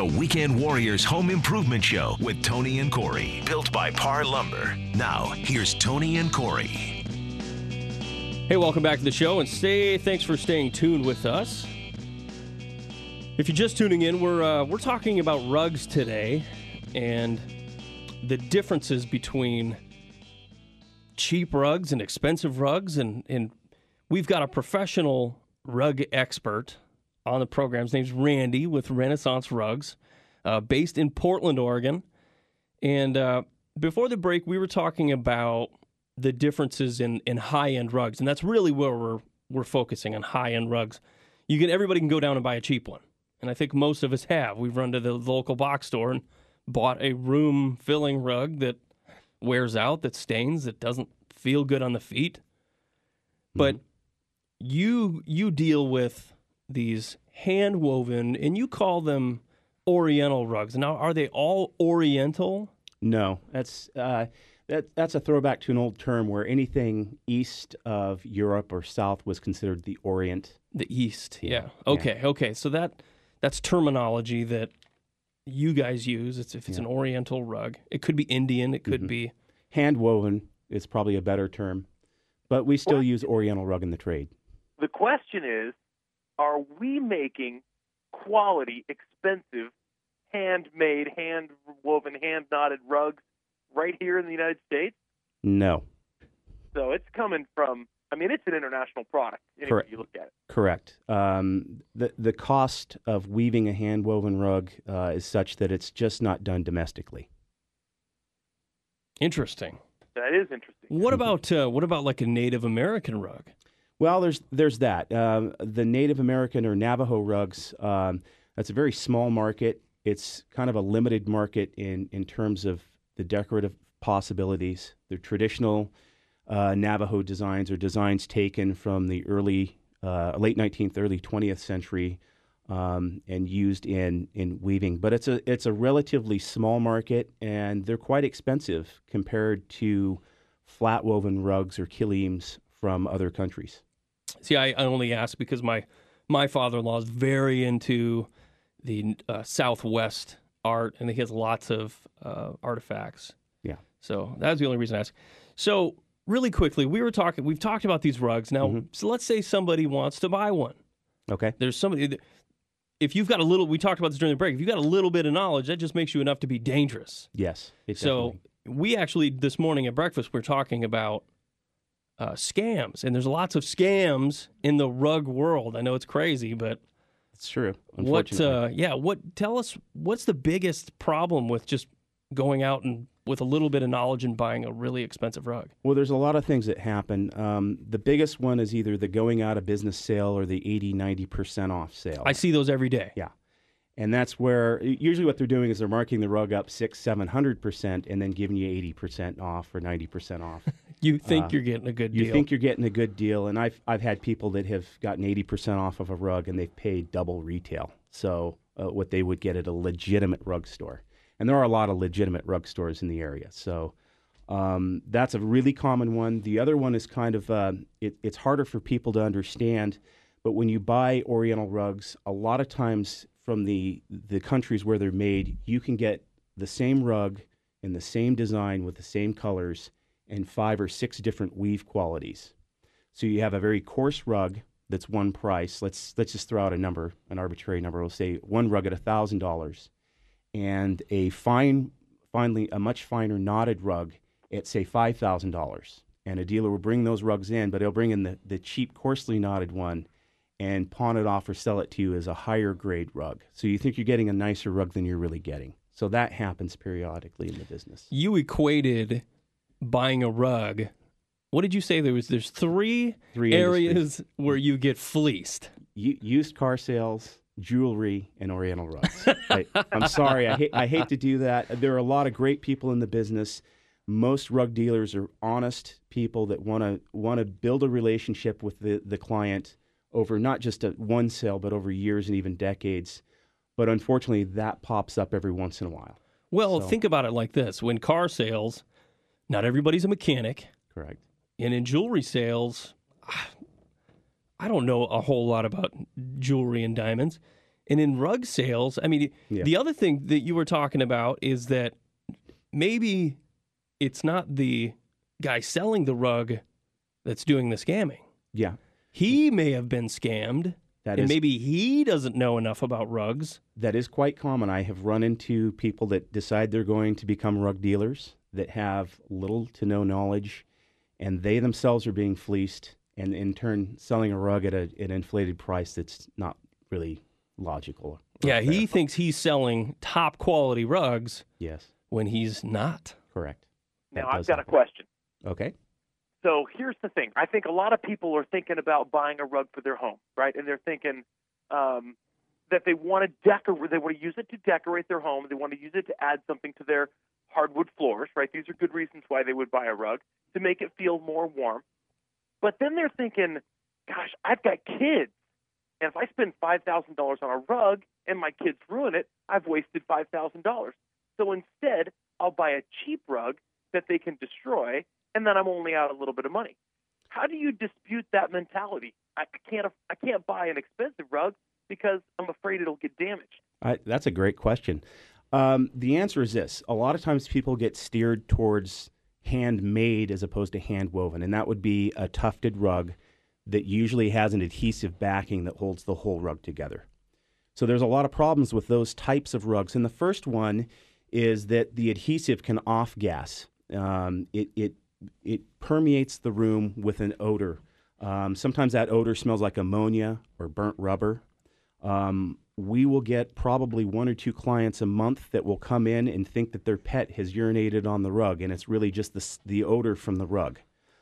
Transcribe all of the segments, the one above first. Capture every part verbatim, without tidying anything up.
to Weekend Warriors Home Improvement Show with Tony and Corey. Built by Par Lumber. Now, here's Tony and Corey. Hey, welcome back to the show, and stay. Thanks for staying tuned with us. If you're just tuning in, we're uh, we're talking about rugs today, and the differences between cheap rugs and expensive rugs, and, and we've got a professional rug expert on the program. His name's Randy with Renaissance Rugs, uh, based in Portland, Oregon. And uh, before the break, we were talking about the differences in, in high-end rugs, and that's really where we're we're focusing on high-end rugs. You can everybody can go down and buy a cheap one, and I think most of us have. We've run to the local box store and bought a room-filling rug that wears out, that stains, that doesn't feel good on the feet. But mm-hmm. you you deal with these hand-woven, and you call them Oriental rugs. Now, are they all Oriental? No, that's uh, that that's a throwback to an old term where anything east of Europe or south was considered the Orient. The East, yeah. Okay, yeah. okay. So that that's terminology that you guys use. It's if it's yeah. an Oriental rug. It could be Indian. It could mm-hmm. be hand-woven is probably a better term, but we still what? use Oriental rug in the trade. The question is, are we making quality, expensive, handmade, hand-woven, hand-knotted rugs right here in the United States? No. So it's coming from, I mean, it's an international product, anyway you look at it. Correct. Um, the, the cost of weaving a hand-woven rug uh, is such that it's just not done domestically. Interesting. That is interesting. What about uh, what about like a Native American rug? Well, there's there's that. Um, the Native American or Navajo rugs, um, that's a very small market. It's kind of a limited market in, in terms of the decorative possibilities. They're traditional uh, Navajo designs or designs taken from the early, uh, late nineteenth, early twentieth century um, and used in, in weaving. But it's a it's a relatively small market, and they're quite expensive compared to flat woven rugs or kilim from other countries. See, I, I only ask because my my father-in-law is very into the uh, Southwest art, and he has lots of uh, artifacts. Yeah. So that's the only reason I ask. So really quickly, we were talking. We've talked about these rugs now. Mm-hmm. So let's say somebody wants to buy one. Okay. There's somebody. If you've got a little, we talked about this during the break. If you've got a little bit of knowledge, that just makes you enough to be dangerous. Yes. So we actually this morning at breakfast we're talking about. Uh, scams, and there's lots of scams in the rug world. I know it's crazy, but it's true. What? Uh, yeah. What? Tell us what's the biggest problem with just going out and with a little bit of knowledge and buying a really expensive rug? Well, there's a lot of things that happen. Um, the biggest one is either the going out of business sale or the eighty, ninety percent off sale. I see those every day. Yeah. And that's where usually what they're doing is they're marking the rug up six, seven hundred percent, and then giving you eighty percent off or ninety percent off. You think uh, you're getting a good you deal. You think you're getting a good deal, and I've I've had people that have gotten eighty percent off of a rug, and they've paid double retail. So uh, what they would get at a legitimate rug store, and there are a lot of legitimate rug stores in the area. So um, that's a really common one. The other one is kind of uh, it, it's harder for people to understand, but when you buy Oriental rugs, a lot of times from the the countries where they're made, you can get the same rug in the same design with the same colors and five or six different weave qualities. So you have a very coarse rug that's one price. Let's let's just throw out a number, an arbitrary number. We'll say one rug at one thousand dollars, and a fine, finally a much finer knotted rug at say five thousand dollars. And a dealer will bring those rugs in, but he'll bring in the, the cheap, coarsely knotted one and pawn it off or sell it to you as a higher grade rug. So you think you're getting a nicer rug than you're really getting. So that happens periodically in the business. You equated buying a rug. What did you say there was? There's three, three areas industries where you get fleeced. U- used car sales, jewelry, and Oriental rugs. I, I'm sorry, I hate, I hate to do that. There are a lot of great people in the business. Most rug dealers are honest people that want to want to build a relationship with the, the client over not just a one sale, but over years and even decades. But unfortunately, that pops up every once in a while. Well, so. Think about it like this. When car sales, not everybody's a mechanic. Correct. And in jewelry sales, I don't know a whole lot about jewelry and diamonds. And in rug sales, I mean, Yeah. the other thing that you were talking about is that maybe it's not the guy selling the rug that's doing the scamming. Yeah. He may have been scammed, That and is maybe he doesn't know enough about rugs. that is quite common. I have run into people that decide they're going to become rug dealers that have little to no knowledge, and they themselves are being fleeced, and in turn selling a rug at a, an inflated price that's not really logical. or Yeah, he fair. thinks he's selling top quality rugs Yes, when he's not. correct. Now, That I've does got a happen. question. Okay. So here's the thing. I think a lot of people are thinking about buying a rug for their home, right? And they're thinking um, that they want to decorate. They want to use it to decorate their home. They want to use it to add something to their hardwood floors, right? These are good reasons why they would buy a rug, to make it feel more warm. But then they're thinking, gosh, I've got kids. And if I spend five thousand dollars on a rug and my kids ruin it, I've wasted five thousand dollars. So instead, I'll buy a cheap rug that they can destroy, and then I'm only out a little bit of money. How do you dispute that mentality? I can't I can't buy an expensive rug because I'm afraid it'll get damaged. I, that's a great question. Um, the answer is this. A lot of times people get steered towards handmade as opposed to hand woven, and that would be a tufted rug that usually has an adhesive backing that holds the whole rug together. So there's a lot of problems with those types of rugs. And the first one is that the adhesive can off-gas. Um, it, it, it permeates the room with an odor. Um, sometimes that odor smells like ammonia or burnt rubber. Um, we will get probably one or two clients a month that will come in and think that their pet has urinated on the rug, and it's really just the, the odor from the rug.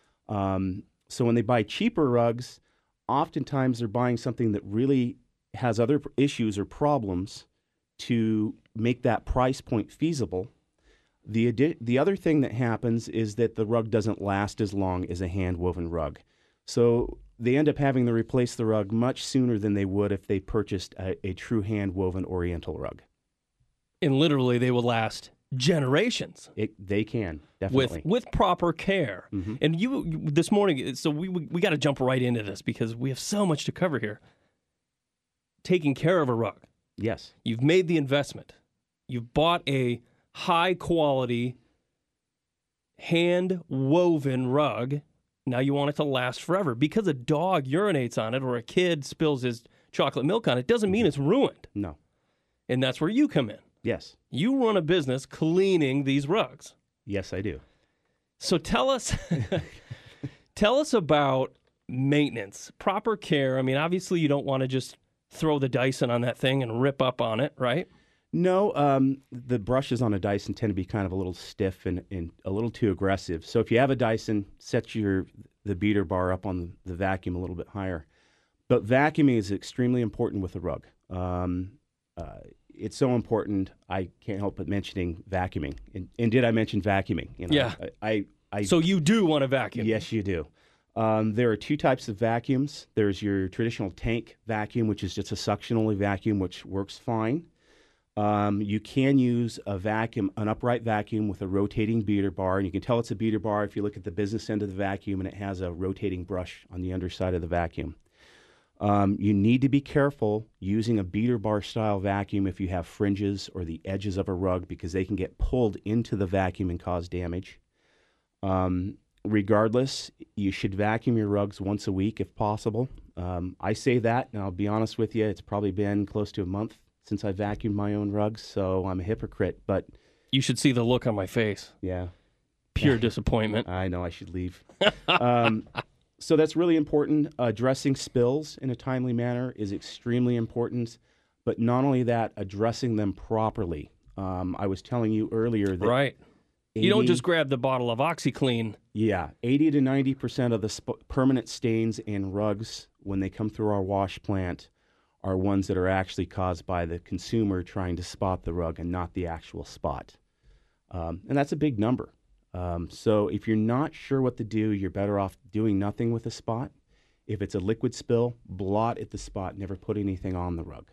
Um, so when they buy cheaper rugs, oftentimes they're buying something that really has other issues or problems to make that price point feasible. The, adi- the other thing that happens is that the rug doesn't last as long as a hand-woven rug. So they end up having to replace the rug much sooner than they would if they purchased a, a true hand-woven Oriental rug. And literally, they will last generations. It, they can, definitely. With with proper care. Mhm. And you, you this morning, so we we, we got to jump right into this because we have so much to cover here. Taking care of a rug. Yes. You've made the investment. You've bought a high quality hand woven rug. Now you want it to last forever. Because a dog urinates on it or a kid spills his chocolate milk on it doesn't mean it's ruined. No. And that's where you come in. Yes. You run a business cleaning these rugs. Yes, I do. So tell us tell us about maintenance, proper care. I mean, obviously you don't want to just throw the Dyson on that thing and rip up on it, right? No, um, the brushes on a Dyson tend to be kind of a little stiff and, and a little too aggressive. So if you have a Dyson, set your the beater bar up on the vacuum a little bit higher. But vacuuming is extremely important with a rug. Um, uh, it's so important, I can't help but mentioning vacuuming. And, and did I mention vacuuming? You know, Yeah. I, I, I So you do want to vacuum. Yes, you do. Um, there are two types of vacuums. There's your traditional tank vacuum, which is just a suction-only vacuum, which works fine. Um, you can use a vacuum, an upright vacuum with a rotating beater bar, and you can tell it's a beater bar if you look at the business end of the vacuum and it has a rotating brush on the underside of the vacuum. Um, you need to be careful using a beater bar style vacuum if you have fringes or the edges of a rug because they can get pulled into the vacuum and cause damage. Um, regardless, you should vacuum your rugs once a week if possible. Um, I say that, and I'll be honest with you, it's probably been close to a month since I vacuumed my own rugs, so I'm a hypocrite, but You should see the look on my face. yeah, Pure disappointment. I know I should leave. um, so that's really important. Addressing spills in a timely manner is extremely important, but not only that, addressing them properly. Um, I was telling you earlier that Right. You don't eighty just grab the bottle of OxyClean. Yeah, eighty to ninety percent of the sp- permanent stains in rugs when they come through our wash plant are ones that are actually caused by the consumer trying to spot the rug and not the actual spot. Um, and that's a big number. Um, so if you're not sure what to do, you're better off doing nothing with a spot. If it's a liquid spill, blot at the spot, never put anything on the rug.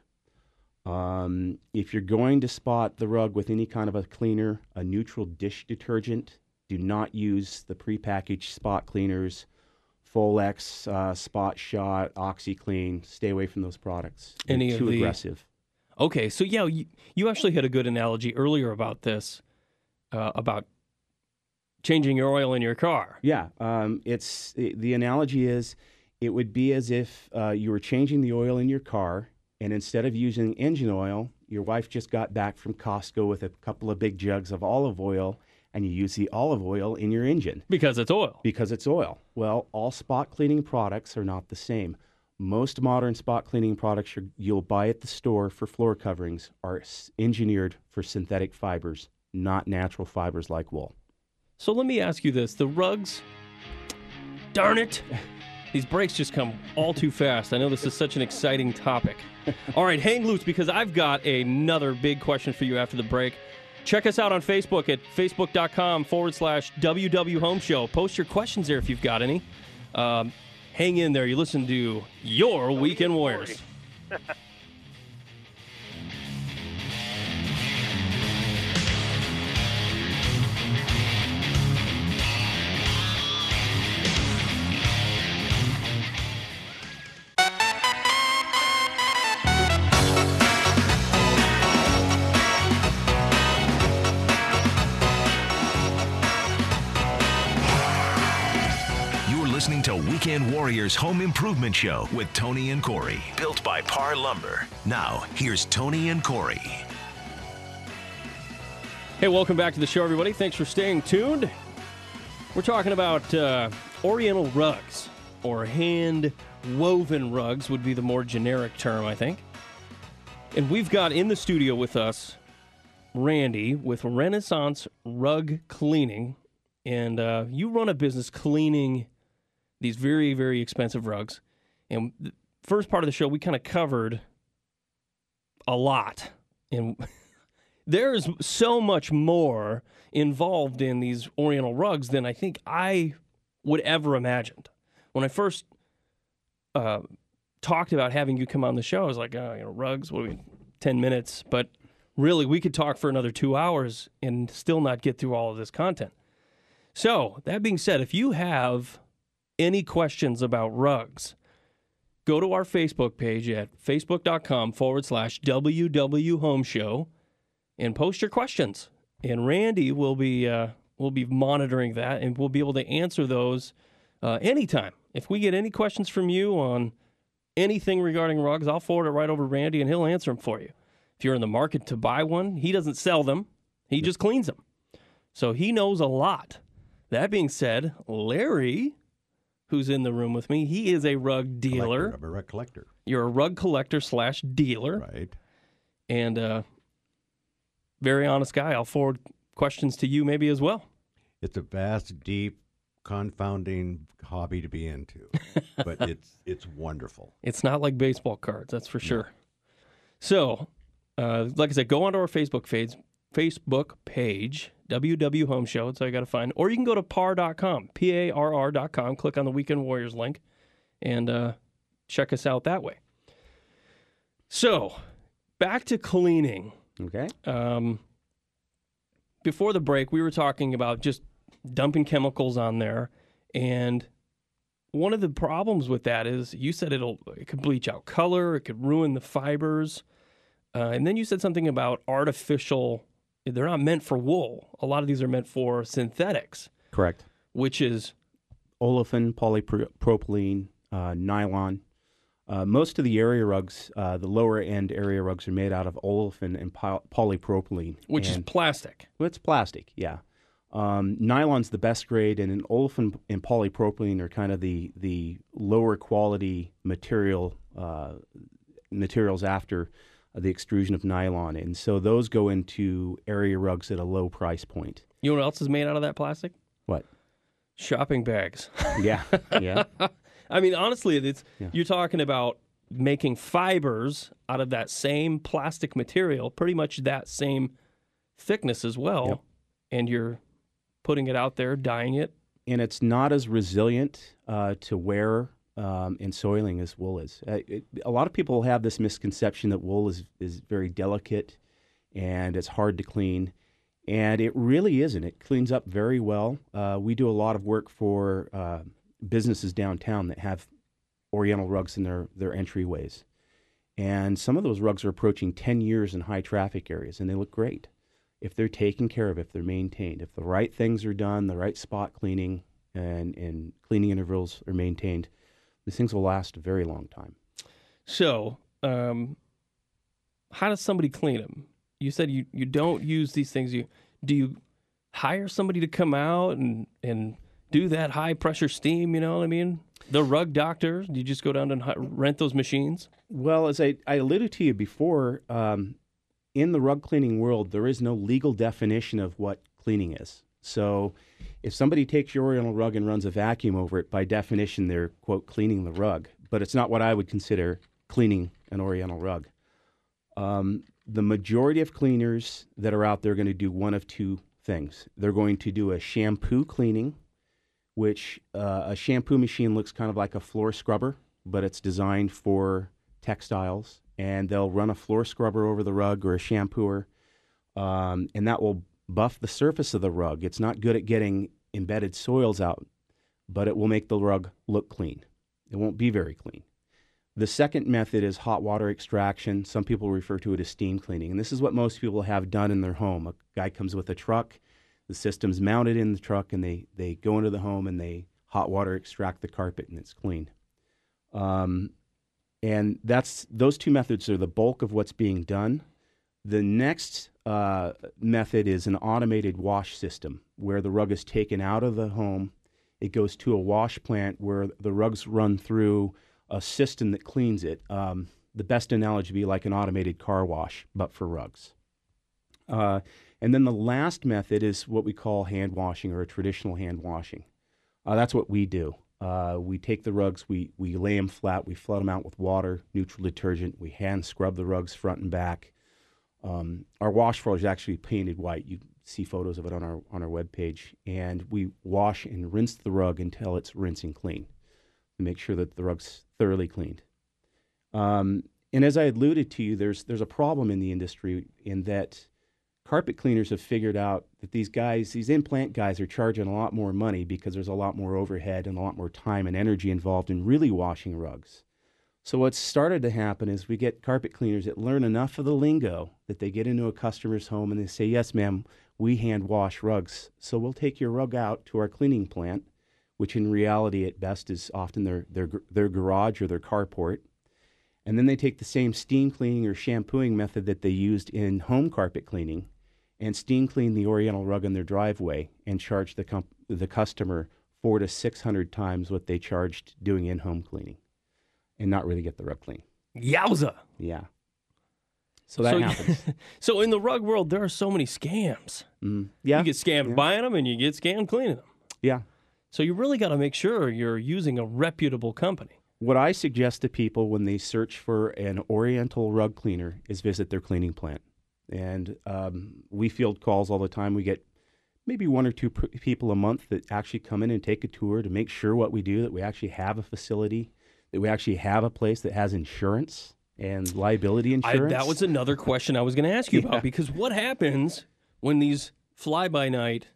Um, if you're going to spot the rug with any kind of a cleaner, a neutral dish detergent, do not use the prepackaged spot cleaners, Folex, uh, Spot Shot, OxyClean. Stay away from those products. They're Any of too the- aggressive. Okay, so yeah, you, you actually had a good analogy earlier about this, uh, about changing your oil in your car. Yeah, um, it's the analogy is it would be as if uh, you were changing the oil in your car, and instead of using engine oil, your wife just got back from Costco with a couple of big jugs of olive oil, and you use the olive oil in your engine. Because it's oil. Because it's oil. Well, all spot cleaning products are not the same. Most modern spot cleaning products you're, you'll buy at the store for floor coverings are s- engineered for synthetic fibers, not natural fibers like wool. So let me ask you this. The rugs, darn it, these breaks just come all too fast. I know this is such an exciting topic. All right, hang loose because I've got another big question for you after the break. Check us out on Facebook at facebook.com forward slash WW Home Show. Post your questions there if you've got any. Um, hang in there. You listen to your Weekend Warriors. Listening to Weekend Warriors Home Improvement Show with Tony and Corey. Built by Par Lumber. Now, here's Tony and Corey. Hey, welcome back to the show, everybody. Thanks for staying tuned. We're talking about uh, Oriental rugs, or hand-woven rugs would be the more generic term, I think. And we've got in the studio with us Randy with Renaissance Rug Cleaning. And uh, you run a business cleaning these very, very expensive rugs. And the first part of the show, we kind of covered a lot. And there's so much more involved in these Oriental rugs than I think I would ever imagined. When I first uh, talked about having you come on the show, I was like, oh, you know, rugs, what do we, ten minutes? But really, we could talk for another two hours and still not get through all of this content. So, that being said, if you have any questions about rugs, go to our Facebook page at facebook.com forward slash WW Home Show and post your questions. And Randy will be uh, will be monitoring that, and we'll be able to answer those uh, anytime. If we get any questions from you on anything regarding rugs, I'll forward it right over to Randy, and he'll answer them for you. If you're in the market to buy one, he doesn't sell them. He just cleans them. So he knows a lot. That being said, Larry, who's in the room with me, he is a rug dealer. I'm a rug collector. You're a rug collector slash dealer. Right. And uh, very honest guy. I'll forward questions to you maybe as well. It's a vast, deep, confounding hobby to be into, but it's it's wonderful. It's not like baseball cards, that's for sure. No. So, uh, like I said, go onto our Facebook page, Facebook page, W W Home Show. That's all you got to find. Or you can go to par dot com, P A R R dot com, click on the Weekend Warriors link, and uh, check us out that way. So, back to cleaning. Okay. Um, before the break, we were talking about just dumping chemicals on there, and one of the problems with that is you said it'll it could bleach out color, it could ruin the fibers, uh, and then you said something about artificial. They're not meant for wool. A lot of these are meant for synthetics. Correct. Which is olefin, polypropylene, uh, nylon. Uh, most of the area rugs, uh, the lower end area rugs, are made out of olefin and poly- polypropylene, which and, is plastic. Well, it's plastic, yeah. Um, nylon's the best grade, and an olefin and polypropylene are kind of the the lower quality material uh, materials after the extrusion of nylon, and so those go into area rugs at a low price point. You know what else is made out of that plastic? What? Shopping bags. Yeah, yeah. I mean, honestly, it's yeah. You're talking about making fibers out of that same plastic material, pretty much that same thickness as well, yep. And you're putting it out there, dyeing it. And it's not as resilient uh, to wear um, and soiling as wool is. Uh, it, a lot of people have this misconception that wool is, is very delicate and it's hard to clean. And it really isn't. It cleans up very well. Uh, we do a lot of work for uh, businesses downtown that have Oriental rugs in their, their entryways. And some of those rugs are approaching ten years in high traffic areas, and they look great. If they're taken care of, if they're maintained, if the right things are done, the right spot cleaning and, and cleaning intervals are maintained, these things will last a very long time. So, um, how does somebody clean them? You said you, you don't use these things. You do you hire somebody to come out and, and do that high pressure steam? You know what I mean? The rug doctor. Do you just go down and hi- rent those machines? Well, as I, I alluded to you before, um, in the rug cleaning world, there is no legal definition of what cleaning is. So if somebody takes your Oriental rug and runs a vacuum over it, by definition, they're, quote, cleaning the rug. But it's not what I would consider cleaning an Oriental rug. Um, the majority of cleaners that are out there are going to do one of two things. They're going to do a shampoo cleaning, which uh, a shampoo machine looks kind of like a floor scrubber, but it's designed for textiles. And they'll run a floor scrubber over the rug or a shampooer, um, and that will buff the surface of the rug. It's not good at getting embedded soils out, but it will make the rug look clean. It won't be very clean. The second method is hot water extraction. Some people refer to it as steam cleaning, and this is what most people have done in their home. A guy comes with a truck, the system's mounted in the truck, and they, they go into the home and they hot water extract the carpet, and it's clean. Um, And that's those two methods are the bulk of what's being done. The next uh, method is an automated wash system where the rug is taken out of the home. It goes to a wash plant where the rugs run through a system that cleans it. Um, the best analogy would be like an automated car wash, but for rugs. Uh, and then the last method is what we call hand washing or a traditional hand washing. Uh, that's what we do. Uh, we take the rugs, we, we lay them flat, we flood them out with water, neutral detergent, we hand scrub the rugs front and back. Um, our wash floor is actually painted white. You see photos of it on our on our webpage. And we wash and rinse the rug until it's rinsing clean to make sure that the rug's thoroughly cleaned. Um, and as I alluded to you, there's there's a problem in the industry in that carpet cleaners have figured out that these guys, these implant guys, are charging a lot more money because there's a lot more overhead and a lot more time and energy involved in really washing rugs. So what's started to happen is we get carpet cleaners that learn enough of the lingo that they get into a customer's home and they say, yes, ma'am, we hand wash rugs. So we'll take your rug out to our cleaning plant, which in reality at best is often their, their, their garage or their carport. And then they take the same steam cleaning or shampooing method that they used in home carpet cleaning and steam clean the Oriental rug in their driveway and charge the comp- the customer four to six hundred times what they charged doing in-home cleaning, and not really get the rug clean. Yowza! Yeah. So that so, happens. So in the rug world, there are so many scams. Mm, yeah. You get scammed yeah. buying them, and you get scammed cleaning them. Yeah. So you really got to make sure you're using a reputable company. What I suggest to people when they search for an Oriental rug cleaner is visit their cleaning plant. And um, we field calls all the time. We get maybe one or two pr- people a month that actually come in and take a tour to make sure what we do, that we actually have a facility, that we actually have a place that has insurance and liability insurance. I, that was another question I was going to ask you Yeah. about, because what happens when these fly-by-night,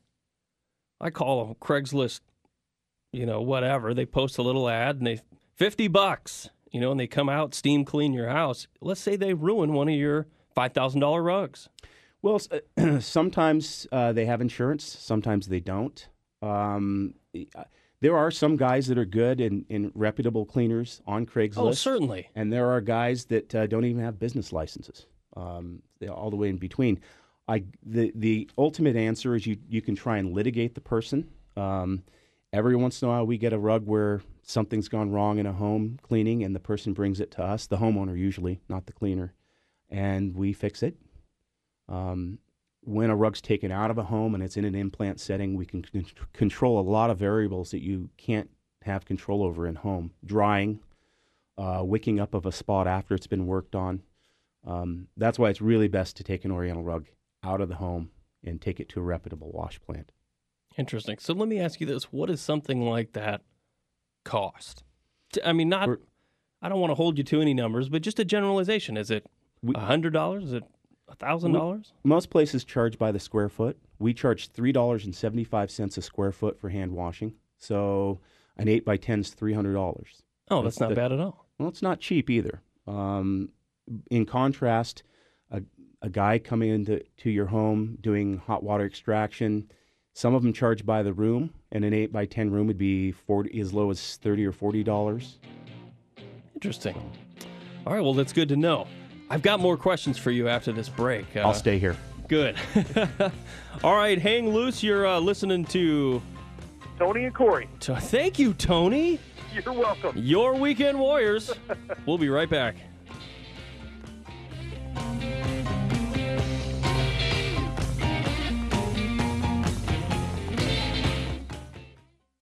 I call them Craigslist, you know, whatever, they post a little ad and they, fifty bucks, you know, and they come out, steam clean your house. Let's say they ruin one of your five thousand dollars rugs. Well, uh, sometimes uh, they have insurance, sometimes they don't. Um, there are some guys that are good and, and reputable cleaners on Craigslist. Oh, certainly. And there are guys that uh, don't even have business licenses, um, all the way in between. I, the, the ultimate answer is you, you can try and litigate the person. Um, every once in a while we get a rug where something's gone wrong in a home cleaning and the person brings it to us, the homeowner usually, not the cleaner, and we fix it. Um, when a rug's taken out of a home and it's in an implant setting, we can c- control a lot of variables that you can't have control over in home. Drying, uh, wicking up of a spot after it's been worked on. Um, that's why it's really best to take an Oriental rug out of the home and take it to a reputable wash plant. Interesting. So let me ask you this. What does something like that cost? T- I mean, not, We're- I don't want to hold you to any numbers, but just a generalization. Is it We- one hundred dollars? Is it one thousand dollars? Most places charge by the square foot. We charge three dollars and seventy-five cents a square foot for hand washing. So an eight by ten is three hundred dollars. Oh, that's not that- bad at all. Well, it's not cheap either. Um, in contrast, a, a guy coming into to your home doing hot water extraction, some of them charge by the room, and an eight by ten room would be forty, as low as thirty or forty dollars. Interesting. All right, well, that's good to know. I've got more questions for you after this break. Uh, I'll stay here. Good. All right, hang loose. You're uh, listening to Tony and Corey. Thank you, Tony. You're welcome. Your Weekend Warriors. We'll be right back.